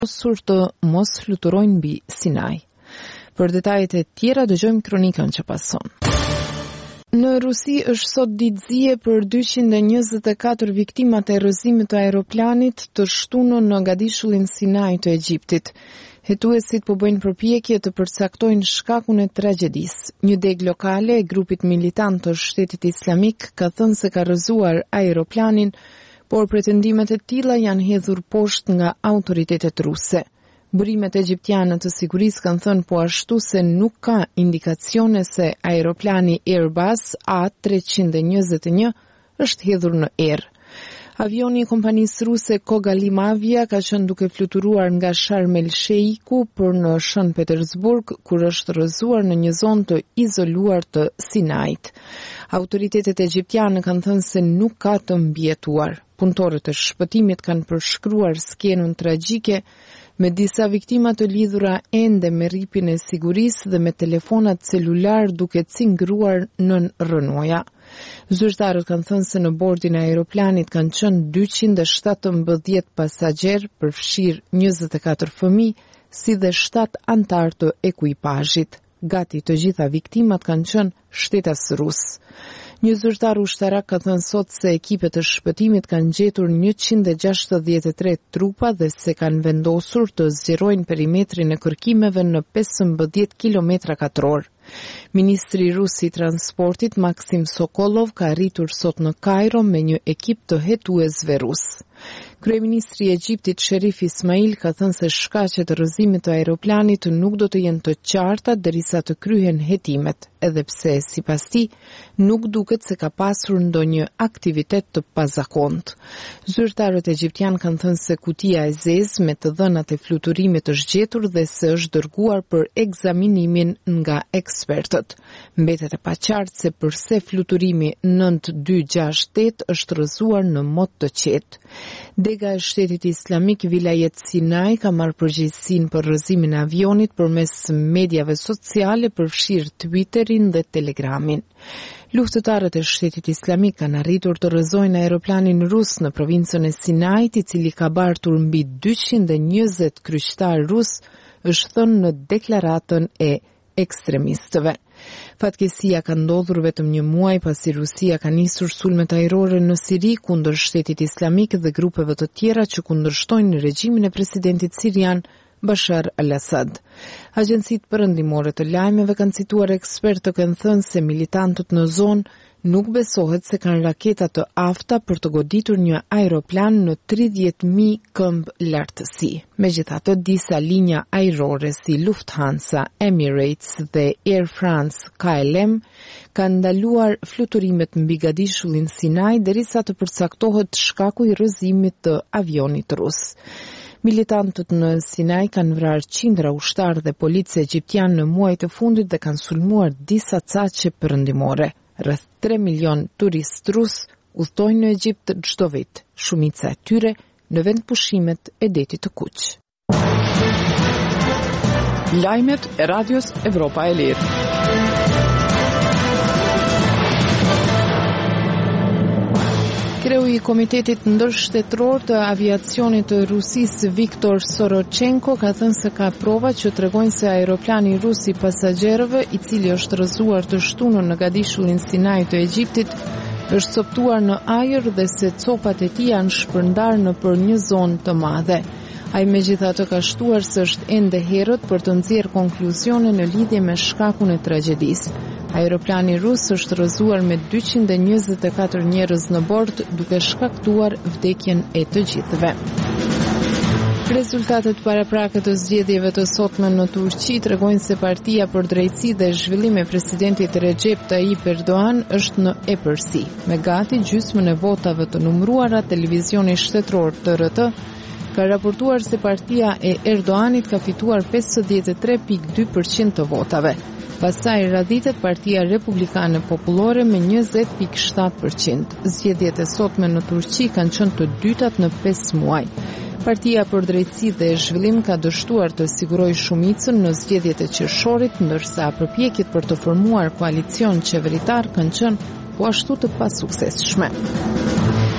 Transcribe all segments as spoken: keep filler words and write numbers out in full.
vendosur të mos fluturojnë mbi Sinaj. Për detajet e tjera dëgjojmë kronikën që pason. Në Rusi është sot ditë zije për dyqind e njëzet e katër viktimat e rrëzimit të aeroplanit të shtunë në Mogadishullin Sinaj të Egjiptit. Hetuesit po bëjnë përpjekje të përcaktojnë shkakun e tragjedisë. Një deg lokale e grupit militant të Shtetit Islamik ka thënë se ka rrëzuar aeroplanin, por pretendimet e tilla janë hedhur poshtë nga autoritetet ruse. Burimet egjiptiane të sigurisë kanë thënë po ashtu se nuk ka indikacione se aeroplani Airbus A treqind e njëzet e një është hedhur në erë. Avioni i kompanisë ruse Kogalim Avia ka qenë duke fluturuar nga Sharm el Sheiku për në Shën Petersburg, kur është rrëzuar në një zonë të izoluar të Sinajt. Autoritetet egjiptiane kanë thënë se nuk ka të mbijetuar. Punëtorët e shpëtimit kanë përshkruar skenën tragjike me disa viktima të lidhura ende me rripin e sigurisë dhe me telefonat celular duke cingruar nën rrënoja. Zyrtarët kanë thënë se në bordin e aeroplanit kanë qenë dyqind e shtatëmbëdhjetë pasagjerë, përfshirë njëzet e katër fëmijë, si dhe shtatë antar të ekuipazhit. Gati të gjitha viktimat kanë qenë shtetas rus. Një zyrtar ushtarak ka thënë sot se ekipet e shpëtimit kanë gjetur njëqind e gjashtëdhjetë e tre trupa dhe se kanë vendosur të zgjerojnë perimetrin e kërkimeve në pesëmbëdhjetë kilometra katror. Ministri rus i transportit Maksim Sokolov ka arritur sot në Kairo me një ekip të hetuesve rus. Kryeministri i Egjiptit Sherif Ismail ka thënë se shkaqet e rrëzimit të aeroplanit nuk do të jenë të qarta derisa të kryhen hetimet, edhe pse sipas tij nuk duket se ka pasur ndonjë aktivitet të pazakontë. Zyrtarët egjiptian kanë thënë se kutia e zezë me të dhënat e fluturimit është gjetur dhe se është dërguar për ekzaminimin nga ekspertët. Mbetet e paqartë se përse fluturimi nënt dy gjashtë tetë është rrëzuar në mod të qetë. Dega e Shtetit Islamik Vilajet Sinaj ka marrë përgjegjësinë për rrëzimin e avionit përmes mediave sociale, përfshirë Twitterin dhe Telegramin. Luftëtarët e Shtetit Islamik kanë arritur të rrëzojnë aeroplanin rus në provincën e Sinajt, i cili ka bartur mbi dyqind e njëzet kryqëtar rus, është thënë në deklaratën e ekstremistëve. Fatkeqësia ka ndodhur vetëm një muaj pasi Rusia ka nisur sulmet ajrore në Siri kundër Shtetit Islamik dhe grupeve të tjera që kundërshtojnë regjimin e presidentit sirian Bashar al-Assad. Agjencitë perëndimore të lajmeve kanë cituar ekspertë të kanë thënë se militantët në zonë nuk besohet se kanë raketa të afta për të goditur një aeroplan në tridhjetë mijë këmbë lartësi. Megjithatë, disa linja ajrore si Lufthansa, Emirates dhe Air France K L M kanë ndaluar fluturimet mbi Mogadishullin Sinaj derisa të përcaktohet shkaku i rrëzimit të avionit rus. Militantët në Sinaj kanë vrarë qindra ushtarë dhe policë egjiptian në muajt e fundit dhe kanë sulmuar disa caqe perëndimore. Rreth tre milion turist rus udhtojnë në Egjipt çdo vit, shumica e tyre në vend pushimet e detit të Kuq. Lajmet e Radios Evropa e Lirë. Kreu i Komitetit Ndërshtetror të Aviacionit të Rusisë Viktor Sorochenko ka thënë se ka prova që tregojnë se aeroplani rus i pasagjerëve, i cili është rrëzuar të shtunën në Mogadishullin Sinaj të Egjiptit, është coptuar në ajër dhe se copat e tij janë shpërndarë nëpër një zonë të madhe. Ai megjithatë ka shtuar se është ende herët për të nxjerrë konkluzione në lidhje me shkakun e tragjedisë. Aeroplani rus është rrëzuar me dyqind e njëzet e katër njerëz në bord, duke shkaktuar vdekjen e të gjithëve. Rezultatet paraprake të zgjedhjeve të sotme në Turqi tregojnë se Partia për Drejtësi dhe Zhvillim e presidentit Recep Tayyip Erdogan është në epërsi. Me gati gjysmën e votave të numëruara, televizioni shtetëror T R T ka raportuar se partia e Erdoganit ka fituar pesëdhjetë e tre pikë dy përqind të votave. Pastaj radhitet Partia Republikane Popullore me njëzet pikë shtatë përqind. Zgjedhjet e sotme në Turqi kanë qenë të dytat në pesë muaj. Partia për Drejtësi dhe Zhvillim ka dështuar të sigurojë shumicën në zgjedhjet e qershorit, ndërsa përpjekjet për të formuar koalicion qeveritar kanë qenë po ashtu të pasuksesshme.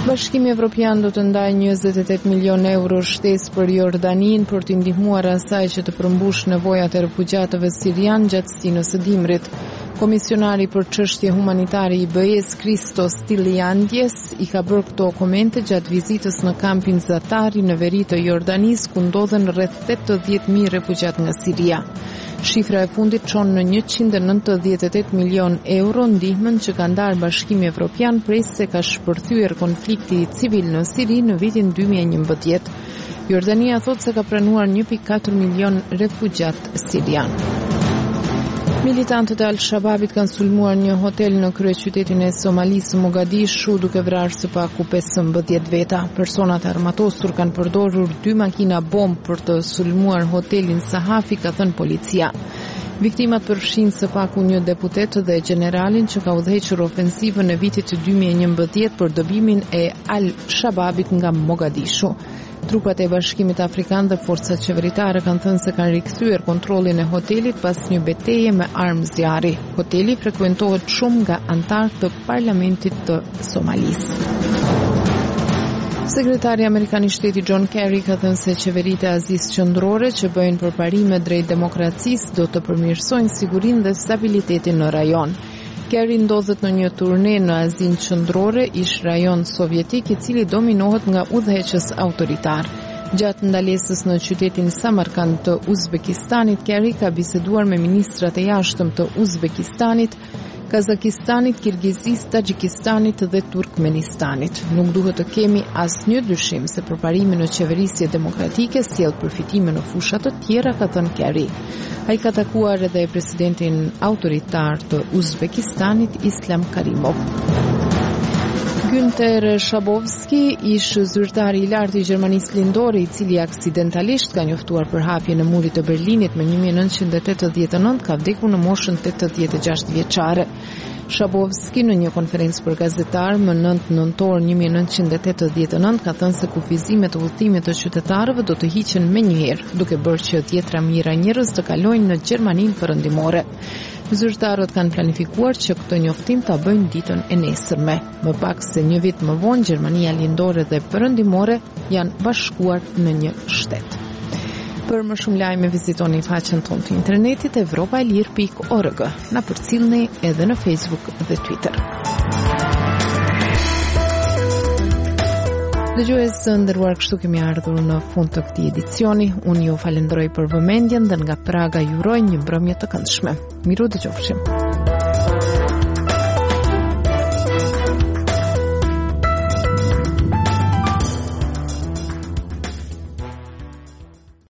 Bashkimi Evropian do të ndajë njëzet e tetë milion euro shtesë për Jordanin për t'i ndihmuar asaj që të përmbush nevojat e refugjatëve sirian gjatë stinës së dimrit. Komisionari për çështje humanitare i B E-s Christos Stylianides i ka bërë këto komente gjatë vizitës në kampin Zatari në veri të Jordanisë ku ndodhen rreth tetëdhjetë mijë refugjat nga Siria. Shifra e fundit çon në njëqind e nëntëdhjetë e tetë milion euro ndihmën që ka ndarë Bashkimi Evropian prej se ka shpërthyer konflikti civil në Siri në vitin dy mijë e njëmbëdhjetë. Jordania thotë se ka pranuar një pikë katër milion refugjat sirian. Militantët e Al-Shababit kanë sulmuar një hotel në kryeqytetin e Somalisë Mogadishu duke vrarë së paku pesëmbëdhjetë veta. Personat armatosur kanë përdorur dy makina bombë për të sulmuar hotelin Sahafi, ka thënë policia. Viktimat përfshin së paku një deputet dhe generalin që ka udhëhequr ofensivën e vitit dy mijë e njëmbëdhjetë për dobimin e Al-Shababit nga Mogadishu. Trupat e Bashkimit Afrikan dhe forcat qeveritare kanë thënë se kanë rikthyer kontrollin e hotelit pas një betejë me armë zjarri. Hoteli frekuentohet shumë nga antarë të parlamentit të Somalisë. Sekretari Amerikan i Shtetit John Kerry ka thënë se qeveritë e Azisë Qendrore që bëjnë përparime drejt demokracisë do të përmirësojnë sigurinë dhe stabilitetin në rajon. Kerry ndodhet në një turne në Azinë Qendrore, ish rajon sovjetik i cili dominohet nga udhëheqës autoritar. Gjatë ndalesës në qytetin Samarkand të Uzbekistanit, Kerry ka biseduar me ministrat e jashtëm të Uzbekistanit, Kazakistanit, Kirgizisë, Taxhikistanit dhe Turkmenistanit. Nuk duhet të kemi asnjë dyshim se përparimi në qeverisje demokratike sjell përfitime në fusha të tjera, ka thënë Kerry. Ai ka takuar edhe presidentin autoritar të Uzbekistanit, Islam Karimov. Günter Schabowski, ish zyrtari i lartë i Gjermanisë Lindore, i cili aksidentalisht ka njoftuar për hapjen e murit të Berlinit më një mijë e nëntëqind e tetëdhjetë e nëntë, ka vdekur në moshën tetëdhjetë e gjashtë vjeçare. Schabowski në një konferencë për gazetarë më nëntë nëntor një mijë e nëntëqind e tetëdhjetë e nëntë ka thënë se kufizimet e udhëtimit të qytetarëve do të hiqen menjëherë, duke bërë që dhjetra mijëra njerëz të kalojnë në Gjermaninë perëndimore. Zyrtarët kanë planifikuar që këtë njoftim ta bëjnë ditën e nesërme. Më pak se një vit më vonë, Gjermania Lindore dhe perëndimore janë bashkuar në një shtet. Për më shumë lajme vizitoni faqen tonë të internetit evropaelir pikë org. Na përcjellni edhe në Facebook dhe Twitter. Dëgjues të nderuar, kështu kemi ardhur në fund të këtij edicioni. Unë ju falenderoj për vëmendjen dhe nga Praga ju uroj një mbrëmje të këndshme. Miru dëgjofshim.